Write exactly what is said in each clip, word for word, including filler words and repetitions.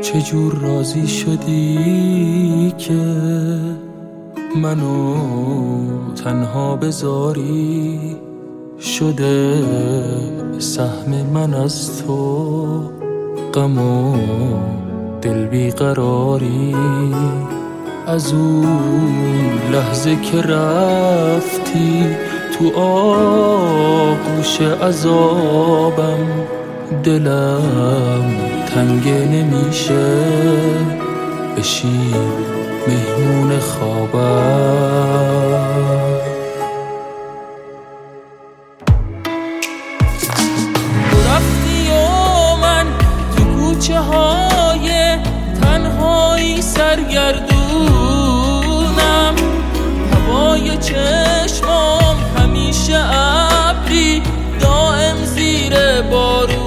چجور راضی شدی که منو تنها بذاری؟ شده سهم من از تو غم و دل بیقراری. از اون لحظه که رفتی تو آغوش عذابم، دلم تنگ نمیشه بشی مهمون خوابم. تو رفتی و من تو کوچه های تنهایی سرگردونم، هوای چشمام همیشه ابری دائم زیر بارونم.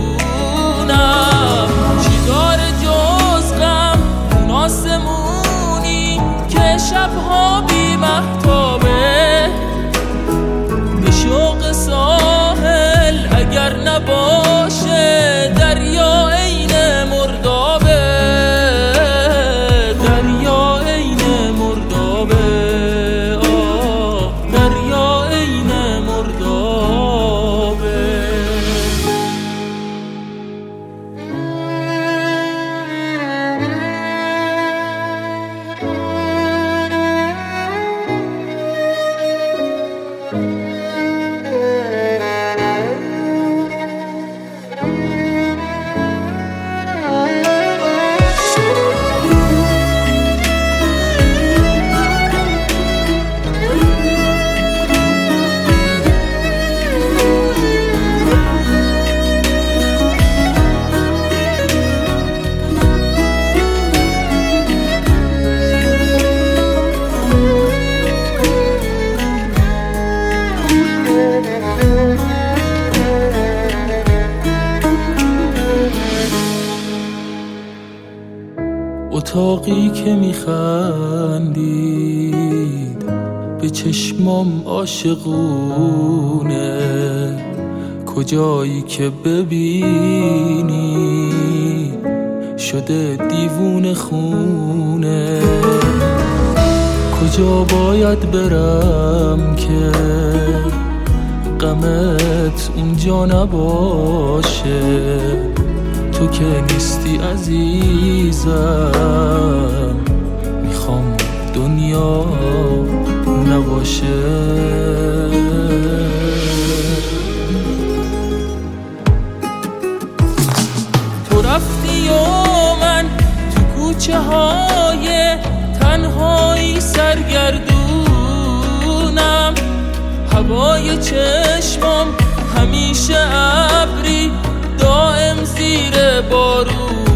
چی داره جز غم اون آسمونی که شبها بی مهتابه؟ به شوق ساحل اگر نباشه دریا عین مردابه، دریا عین مردابه، آه دریا عین مردابه. اتاقی که میخندید به چشمام عاشقونه، کجایی که ببینی شده دیوونه خونه. کجا باید برم که غمت اونجا نباشه؟ تو که نیستی عزیزم، میخوام دنیا نباشه. تو رفتی و من تو کوچه های تنهایی سرگردونم، هوای چشمام همیشه ابری دائم زیر بارون.